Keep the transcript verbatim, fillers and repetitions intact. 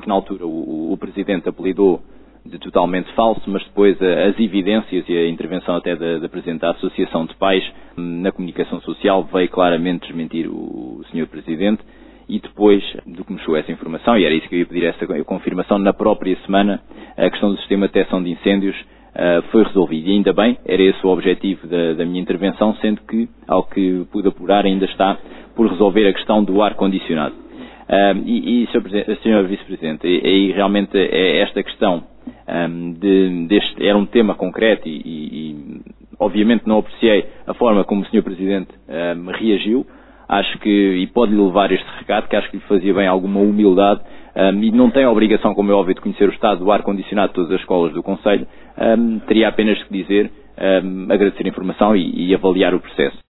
que na altura o, o Presidente apelidou de totalmente falso, mas depois as evidências e a intervenção até da, da Presidente da Associação de Pais na comunicação social veio claramente desmentir o senhor Presidente. E depois do que me chegou essa informação, e era isso que eu ia pedir essa confirmação, na própria semana, a questão do sistema de detecção de incêndios uh, foi resolvida. E ainda bem, era esse o objetivo da, da minha intervenção, sendo que, ao que pude apurar, ainda está por resolver a questão do ar-condicionado. Uh, e, e senhor Vice-Presidente, e, e realmente é esta questão um, de, deste, era um tema concreto e, e, e obviamente não apreciei a forma como o senhor Presidente um, reagiu. Acho que, e pode-lhe levar este recado, que acho que lhe fazia bem alguma humildade, um, e não tem a obrigação, como é óbvio, de conhecer o estado do ar-condicionado de todas as escolas do Conselho, um, teria apenas que dizer, um, agradecer a informação e, e avaliar o processo.